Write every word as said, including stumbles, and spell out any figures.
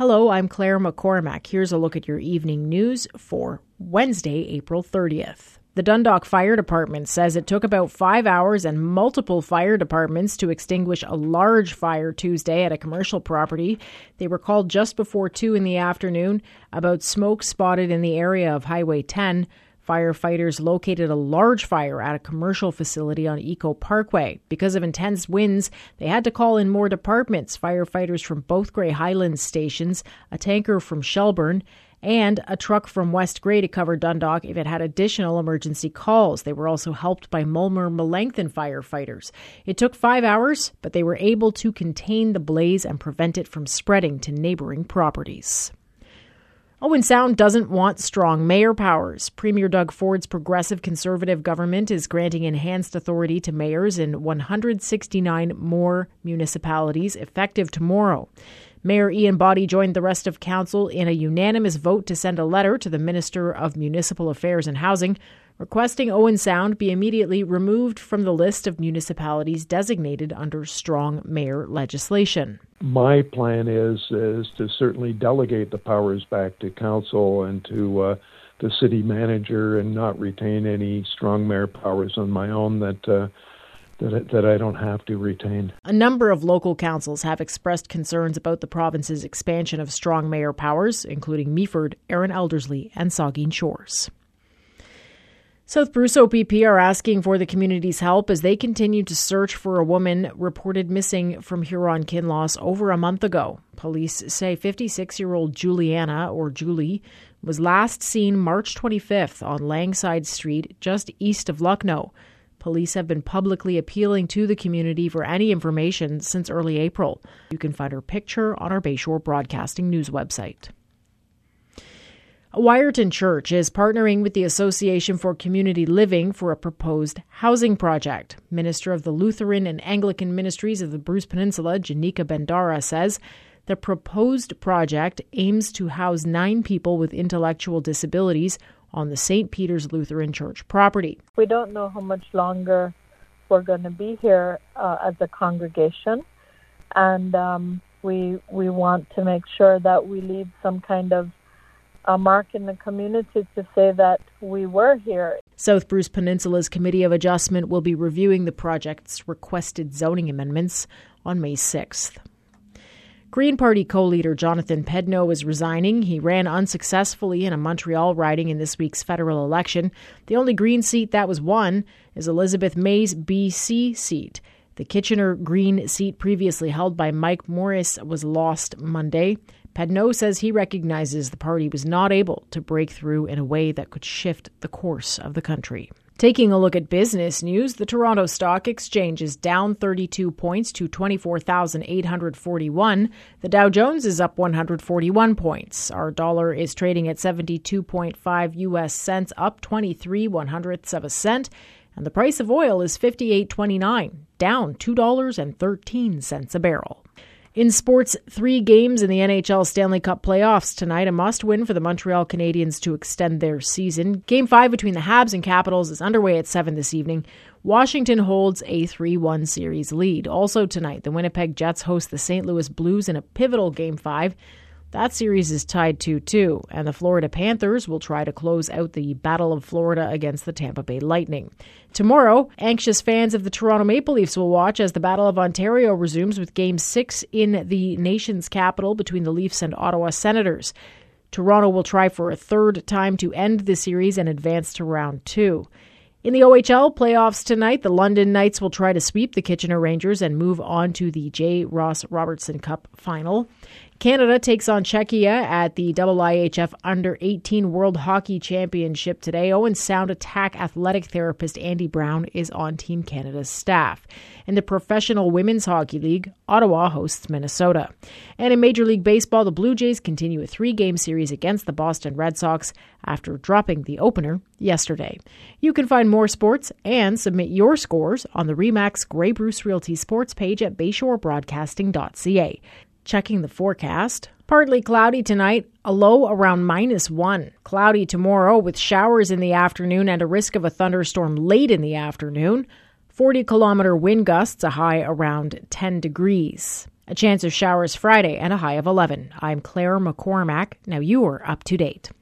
Hello, I'm Claire McCormack. Here's a look at your evening news for Wednesday, April thirtieth. The Dundalk Fire Department says it took about five hours and multiple fire departments to extinguish a large fire Tuesday at a commercial property. They were called just before two in the afternoon about smoke spotted in the area of Highway ten. Firefighters located a large fire at a commercial facility on Eco Parkway. Because of intense winds, they had to call in more departments, firefighters from both Grey Highlands stations, a tanker from Shelburne, and a truck from West Grey to cover Dundalk if it had additional emergency calls. They were also helped by Mulmer-Melanchthon firefighters. It took five hours, but they were able to contain the blaze and prevent it from spreading to neighbouring properties. Owen Sound doesn't want strong mayor powers. Premier Doug Ford's progressive conservative government is granting enhanced authority to mayors in one hundred sixty-nine more municipalities effective tomorrow. Mayor Ian Boddy joined the rest of council in a unanimous vote to send a letter to the Minister of Municipal Affairs and Housing requesting Owen Sound be immediately removed from the list of municipalities designated under strong mayor legislation. My plan is is to certainly delegate the powers back to council and to uh, the city manager and not retain any strong mayor powers on my own that uh, that I, that I don't have to retain. A number of local councils have expressed concerns about the province's expansion of strong mayor powers, including Meaford, Erin Eldersley, and Saugeen Shores. South Bruce O P P are asking for the community's help as they continue to search for a woman reported missing from Huron-Kinloss over a month ago. Police say fifty-six-year-old Juliana, or Julie, was last seen March twenty-fifth on Langside Street, just east of Lucknow. Police have been publicly appealing to the community for any information since early April. You can find her picture on our Bayshore Broadcasting News website. Wyerton Church is partnering with the Association for Community Living for a proposed housing project. Minister of the Lutheran and Anglican Ministries of the Bruce Peninsula, Janika Bendara, says the proposed project aims to house nine people with intellectual disabilities on the Saint Peter's Lutheran Church property. We don't know how much longer we're going to be here uh, as a congregation, and um, we we want to make sure that we leave some kind of a mark in the community to say that we were here. South Bruce Peninsula's Committee of Adjustment will be reviewing the project's requested zoning amendments on May sixth. Green Party co-leader Jonathan Pedneau is resigning. He ran unsuccessfully in a Montreal riding in this week's federal election. The only Green seat that was won is Elizabeth May's B C seat. The Kitchener Green seat previously held by Mike Morris was lost Monday. Pedneau says he recognizes the party was not able to break through in a way that could shift the course of the country. Taking a look at business news, the Toronto Stock Exchange is down thirty-two points to twenty-four thousand eight hundred forty-one. The Dow Jones is up one hundred forty-one points. Our dollar is trading at seventy-two point five U S cents, up twenty-three one hundredths of a cent. And the price of oil is fifty-eight twenty-nine, down two dollars and thirteen cents a barrel. In sports, three games in the N H L Stanley Cup playoffs tonight, a must-win for the Montreal Canadiens to extend their season. Game five between the Habs and Capitals is underway at seven this evening. Washington holds a three one series lead. Also tonight, the Winnipeg Jets host the Saint Louis Blues in a pivotal Game five. That series is tied two two, and the Florida Panthers will try to close out the Battle of Florida against the Tampa Bay Lightning. Tomorrow, anxious fans of the Toronto Maple Leafs will watch as the Battle of Ontario resumes with Game six in the nation's capital between the Leafs and Ottawa Senators. Toronto will try for a third time to end the series and advance to round two. In the O H L playoffs tonight, the London Knights will try to sweep the Kitchener Rangers and move on to the J. Ross Robertson Cup final. Canada takes on Czechia at the I I H F Under eighteen World Hockey Championship today. Owen Sound attack athletic therapist Andy Brown is on Team Canada's staff. In the Professional Women's Hockey League, Ottawa hosts Minnesota. And in Major League Baseball, the Blue Jays continue a three-game series against the Boston Red Sox after dropping the opener yesterday. You can find more sports and submit your scores on the RE/MAX Grey Bruce Realty sports page at bayshore broadcasting dot c a. Checking the forecast. Partly cloudy tonight, a low around minus one. Cloudy tomorrow with showers in the afternoon and a risk of a thunderstorm late in the afternoon. forty kilometer wind gusts, a high around ten degrees. A chance of showers Friday and a high of eleven. I'm Claire McCormack. Now you are up to date.